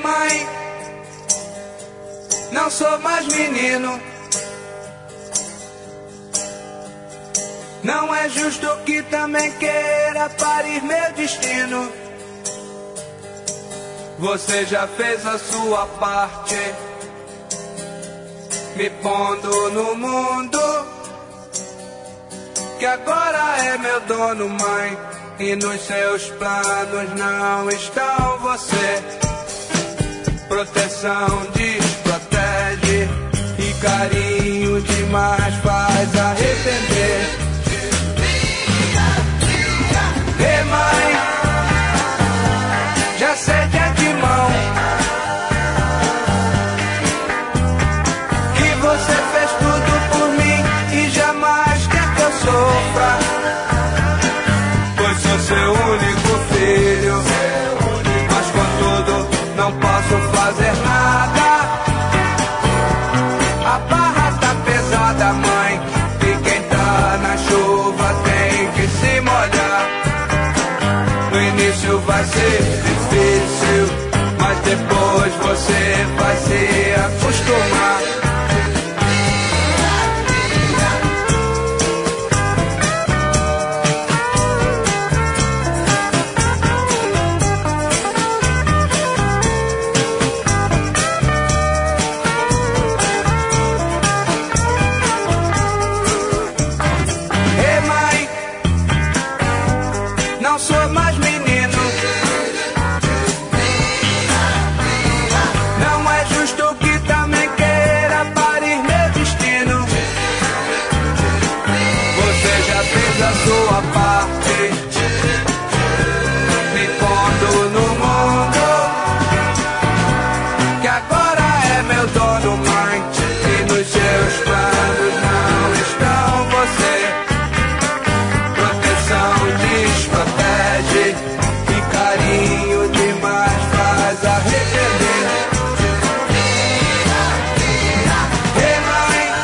mãe, não sou mais menino. Não é justo que também queira parir meu destino. Você já fez a sua parte, me pondo no mundo, que agora é meu dono, mãe. E nos seus planos não estão você. Proteção desprotege e carinho demais faz arrepender. Ei, mãe, já sei de antemão que você fez tudo por mim e jamais quer que eu sofra, pois sou seu único filho. Mas contudo não posso fazer nada. A barra tá pesada, mãe, e quem tá na chuva tem que se molhar. No início vai ser difícil, mas depois você vai se acostumar. Ei, mãe, não sou mais menino. Não é justo que também queira parir meu destino. Você já fez a sua parte, me pondo no mundo, que agora é meu dono, mãe. E nos seus planos não estão você. Proteção desprotege e carinho demais faz arrepender. Ei, mãe,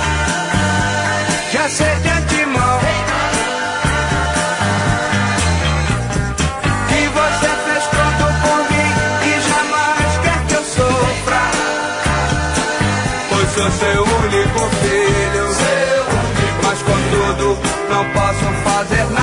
já sei de antemão que você fez tudo por mim e jamais quer que eu sofra, pois sou seu único filho. Mas contudo não posso fazer nada.